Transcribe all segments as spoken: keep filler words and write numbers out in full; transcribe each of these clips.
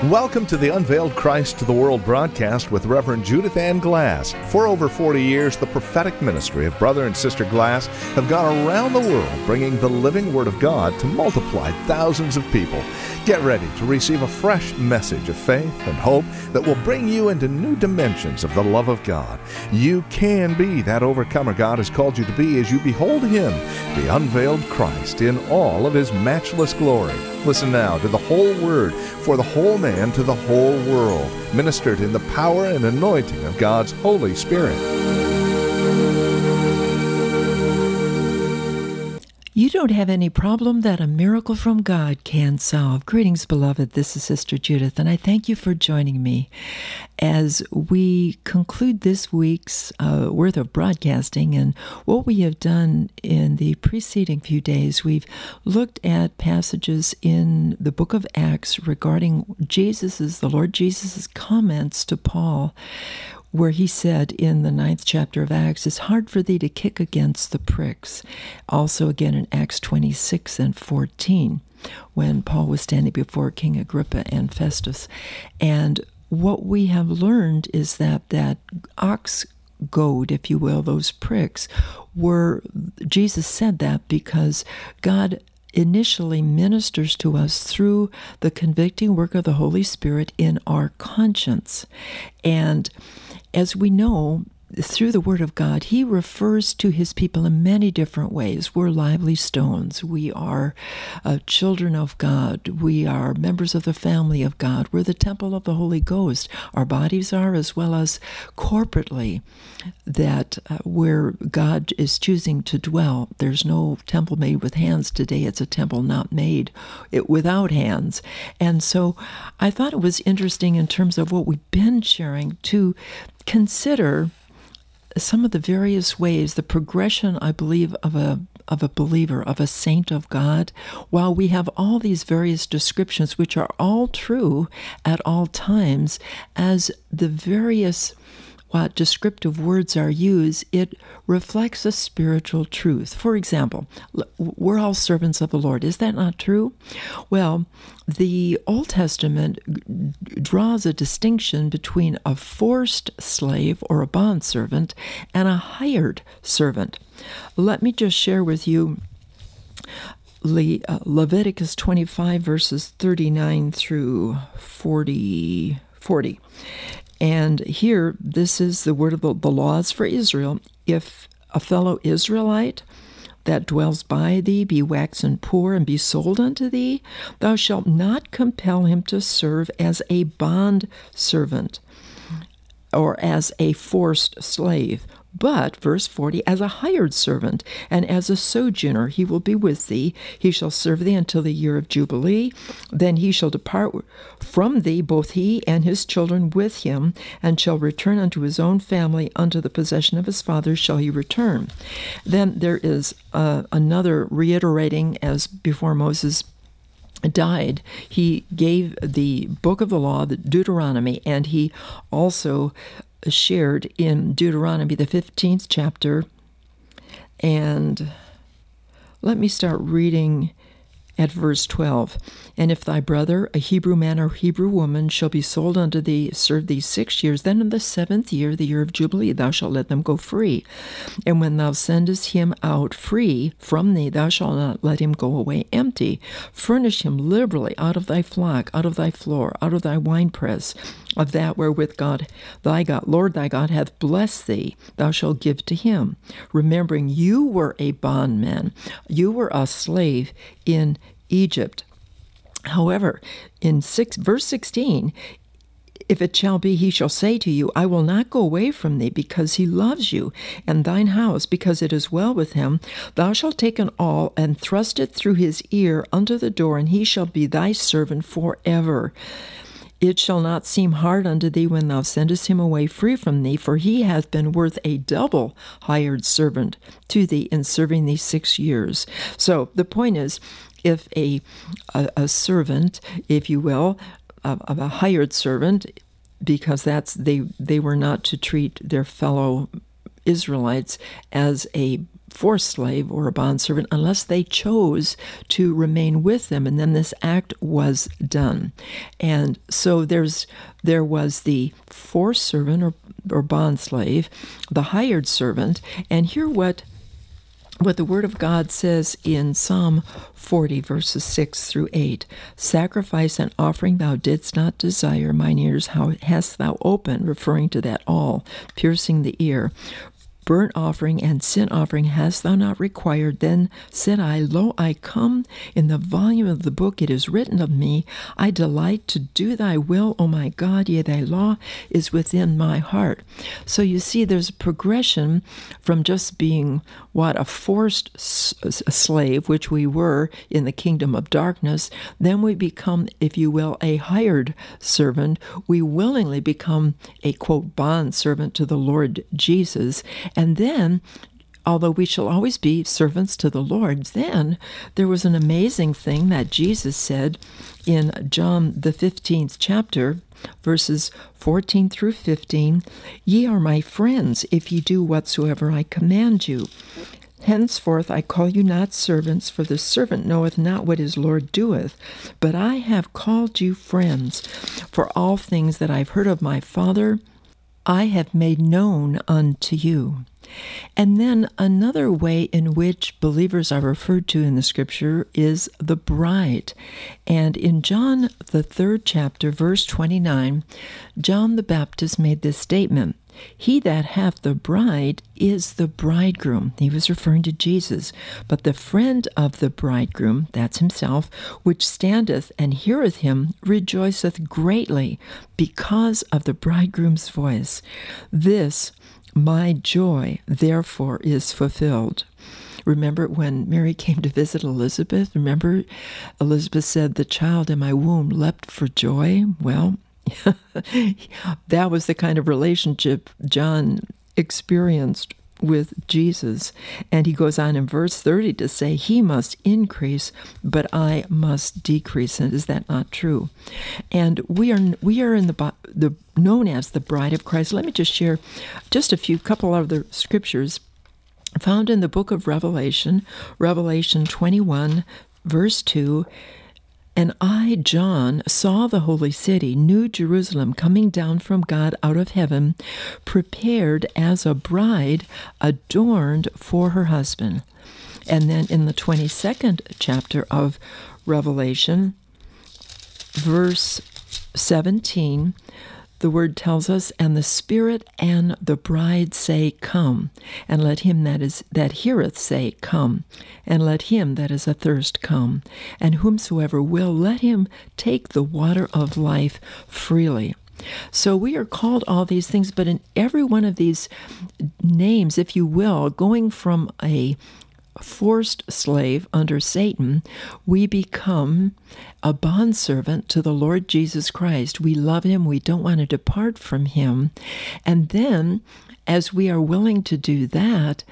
Welcome to the Unveiled Christ to the World broadcast with Reverend Judith Ann Glass. For over forty years, the prophetic ministry of Brother and Sister Glass have gone around the world bringing the living Word of God to multiply thousands of people. Get ready to receive a fresh message of faith and hope that will bring you into new dimensions of the love of God. You can be that overcomer God has called you to be as you behold Him, the unveiled Christ, in all of His matchless glory. Listen now to the whole Word for the whole man to the whole world, ministered in the power and anointing of God's Holy Spirit. You don't have any problem that a miracle from God can solve. Greetings, beloved. This is Sister Judith, and I thank you for joining me as we conclude this week's uh, worth of broadcasting. And what we have done in the preceding few days, we've looked at passages in the book of Acts regarding Jesus's, the Lord Jesus' comments to Paul, where he said in the ninth chapter of Acts, "It's hard for thee to kick against the pricks." Also again in Acts twenty-six and fourteen, when Paul was standing before King Agrippa and Festus. And what we have learned is that that ox goad, if you will, those pricks, were, Jesus said that because God initially ministers to us through the convicting work of the Holy Spirit in our conscience. And as we know, through the Word of God, He refers to His people in many different ways. We're lively stones. We are uh, children of God. We are members of the family of God. We're the temple of the Holy Ghost. Our bodies are, as well as corporately, that uh, where God is choosing to dwell. There's no temple made with hands today. It's a temple not made it without hands. And so I thought it was interesting in terms of what we've been sharing to consider some of the various ways, the progression, I believe, of a of a believer, of a saint of God, while we have all these various descriptions, which are all true at all times, as the various what descriptive words are used, it reflects a spiritual truth. For example, we're all servants of the Lord. Is that not true? Well, the Old Testament draws a distinction between a forced slave or a bondservant and a hired servant. Let me just share with you Le- uh, Leviticus twenty-five, verses thirty-nine through forty. forty. And here, this is the word of the, the laws for Israel. If a fellow Israelite that dwells by thee be waxen poor and be sold unto thee, thou shalt not compel him to serve as a bond servant or as a forced slave, but, verse forty, as a hired servant, and as a sojourner he will be with thee. He shall serve thee until the year of Jubilee. Then he shall depart from thee, both he and his children with him, and shall return unto his own family, unto the possession of his fathers shall he return. Then there is uh, another reiterating, as before Moses died, he gave the book of the law, the Deuteronomy, and he also shared in Deuteronomy, the fifteenth chapter. And let me start reading at verse twelve. "And if thy brother, a Hebrew man or Hebrew woman, shall be sold unto thee, serve thee six years, then in the seventh year, the year of Jubilee, thou shalt let them go free. And when thou sendest him out free from thee, thou shalt not let him go away empty. Furnish him liberally out of thy flock, out of thy floor, out of thy winepress, of that wherewith God, thy God, Lord thy God, hath blessed thee, thou shalt give to him. Remembering you were a bondman, you were a slave in Egypt." However, in six, verse sixteen, "If it shall be, he shall say to you, I will not go away from thee, because he loves you, and thine house, because it is well with him. Thou shalt take an awl, and thrust it through his ear unto the door, and he shall be thy servant forever. It shall not seem hard unto thee when thou sendest him away free from thee, for he hath been worth a double hired servant to thee in serving thee six years." So the point is, if a, a, a servant, if you will, of, of a hired servant, because that's they they were not to treat their fellow Israelites as a forced slave or a bondservant unless they chose to remain with them, and then this act was done. And so there's there was the forced servant or, or bondslave, the hired servant, and hear what what the Word of God says in Psalm forty, verses six through eight. Sacrifice and offering thou didst not desire, mine ears how hast thou opened, referring to that all, piercing the ear. Burnt offering and sin offering hast thou not required. Then said I, Lo, I come. In the volume of the book it is written of me, I delight to do thy will, O my God, yea, thy law is within my heart. So you see, there's a progression from just being, what, a forced s- a slave, which we were in the kingdom of darkness. Then we become, if you will, a hired servant. We willingly become a, quote, bond servant to the Lord Jesus. And then, although we shall always be servants to the Lord, then there was an amazing thing that Jesus said in John the fifteenth chapter, verses fourteen through fifteen, Ye are my friends, if ye do whatsoever I command you. Henceforth I call you not servants, for the servant knoweth not what his Lord doeth. But I have called you friends, for all things that I've heard of my Father I have made known unto you. And then another way in which believers are referred to in the Scripture is the bride. And in John, the third chapter, verse twenty-nine, John the Baptist made this statement, He that hath the bride is the bridegroom. He was referring to Jesus. But the friend of the bridegroom, that's himself, which standeth and heareth him, rejoiceth greatly because of the bridegroom's voice. This my joy, therefore, is fulfilled. Remember when Mary came to visit Elizabeth? Remember Elizabeth said, the child in my womb leapt for joy? Well, that was the kind of relationship John experienced with Jesus. And he goes on in verse thirty to say, He must increase, but I must decrease. And is that not true? And we are we are in the the known as the bride of Christ. Let me just share just a few couple other scriptures found in the book of Revelation, Revelation twenty-one, verse two. And I, John, saw the holy city, New Jerusalem, coming down from God out of heaven, prepared as a bride adorned for her husband. And then in the twenty-second chapter of Revelation, verse seventeen, the word tells us, and the Spirit and the bride say, Come. And let him that is that heareth say, Come. And let him that is athirst come. And whomsoever will, let him take the water of life freely. So we are called all these things, but in every one of these names, if you will, going from a forced slave under Satan, we become a bondservant to the Lord Jesus Christ. We love him. We don't want to depart from him. And then, as we are willing to do that,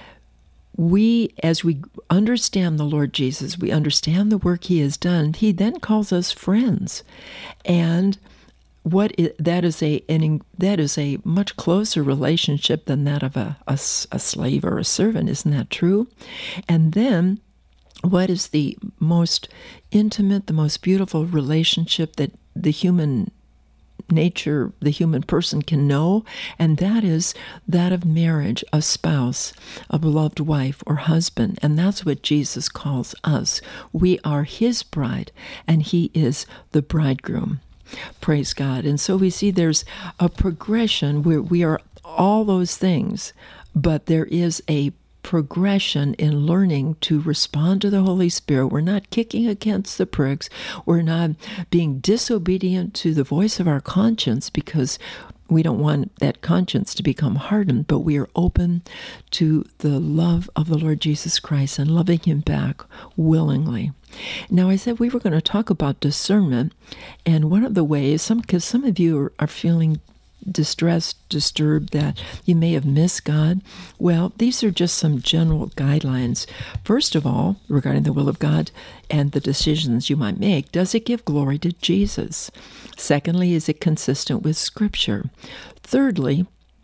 we, as we understand the Lord Jesus, we understand the work he has done, he then calls us friends. And What is, that is a an, that is a much closer relationship than that of a, a, a slave or a servant, isn't that true? And then, what is the most intimate, the most beautiful relationship that the human nature, the human person can know? And that is that of marriage, a spouse, a beloved wife or husband. And that's what Jesus calls us. We are his bride, and he is the bridegroom. Praise God. And so we see there's a progression where we are all those things, but there is a progression in learning to respond to the Holy Spirit. We're not kicking against the pricks. We're not being disobedient to the voice of our conscience because we don't want that conscience to become hardened, but we are open to the love of the Lord Jesus Christ and loving him back willingly. Now, I said we were going to talk about discernment, and one of the ways, some because some of you are, are feeling distressed, disturbed, that you may have missed God. Well, these are just some general guidelines. First of all, regarding the will of God and the decisions you might make, does it give glory to Jesus? Secondly, is it consistent with Scripture? Thirdly,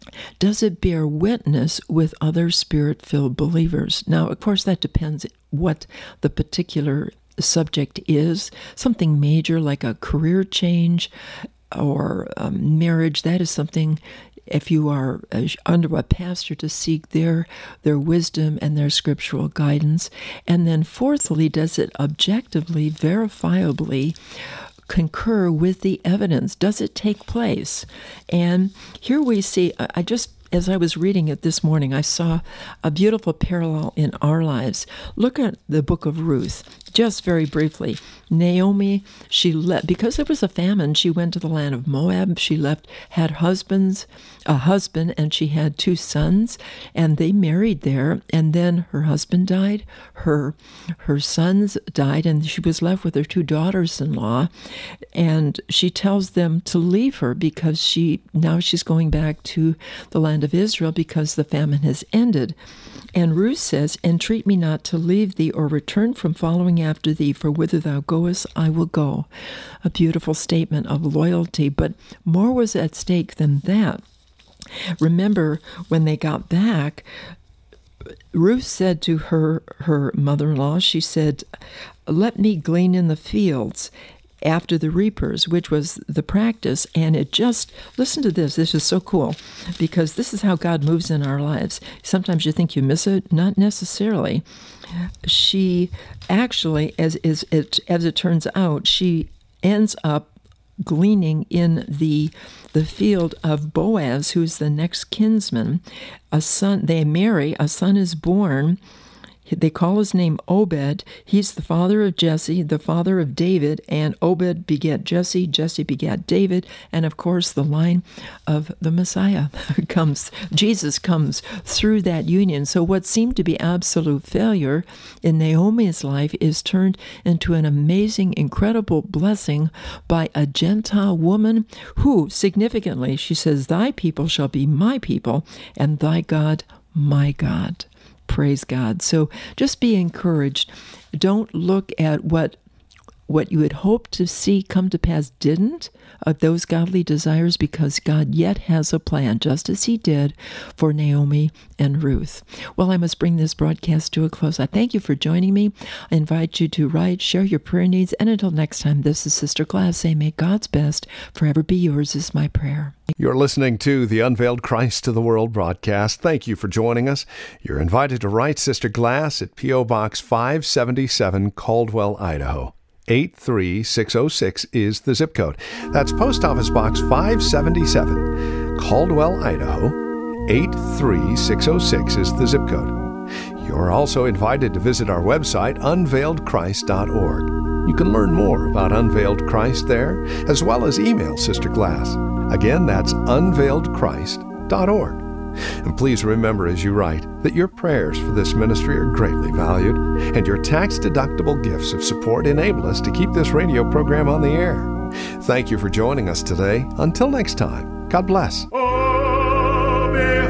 Does it bear witness with other Spirit-filled believers? Now, of course, that depends what the particular subject is. Something major like a career change or um, marriage, that is something, if you are under a pastor, to seek their their wisdom and their scriptural guidance. And then fourthly, does it objectively, verifiably concur with the evidence? Does it take place? And here we see, I just, as I was reading it this morning, I saw a beautiful parallel in our lives. Look at the book of Ruth, just very briefly. Naomi, she left, because there was a famine, she went to the land of Moab. She left, had husbands, a husband, and she had two sons, and they married there, and then her husband died, her her sons died, and she was left with her two daughters-in-law, and she tells them to leave her because she now she's going back to the land of Israel because the famine has ended. And Ruth says, "Entreat me not to leave thee or return from following after thee, for whither thou goest, I will go." A beautiful statement of loyalty, but more was at stake than that. Remember, when they got back, Ruth said to her, her mother-in-law, she said, "Let me glean in the fields after the reapers," which was the practice. And it just, listen to this, this is so cool, because this is how God moves in our lives. Sometimes you think you miss it, not necessarily. She actually, as, as, it, as it turns out, she ends up gleaning in the the field of Boaz, who's the next kinsman. A son, they marry, a son is born. They call his name Obed. He's the father of Jesse, the father of David, and Obed begat Jesse, Jesse begat David, and of course the line of the Messiah comes, Jesus comes through that union. So what seemed to be absolute failure in Naomi's life is turned into an amazing, incredible blessing by a Gentile woman who, significantly, she says, "Thy people shall be my people, and thy God my God." Praise God. So just be encouraged. Don't look at what what you had hoped to see come to pass didn't, of those godly desires, because God yet has a plan, just as he did for Naomi and Ruth. Well, I must bring this broadcast to a close. I thank you for joining me. I invite you to write, share your prayer needs, and until next time, this is Sister Glass saying, may God's best forever be yours is my prayer. You're listening to the Unveiled Christ to the World broadcast. Thank you for joining us. You're invited to write Sister Glass at P O Box five seventy-seven, Caldwell, Idaho. eight three six oh six is the zip code. That's Post Office Box five seventy-seven, Caldwell, Idaho. eight three six oh six is the zip code. You're also invited to visit our website, unveiled christ dot org. You can learn more about Unveiled Christ there, as well as email Sister Glass. Again, that's unveiled christ dot org. And please remember as you write that your prayers for this ministry are greatly valued, and your tax-deductible gifts of support enable us to keep this radio program on the air. Thank you for joining us today. Until next time, God bless. Oh,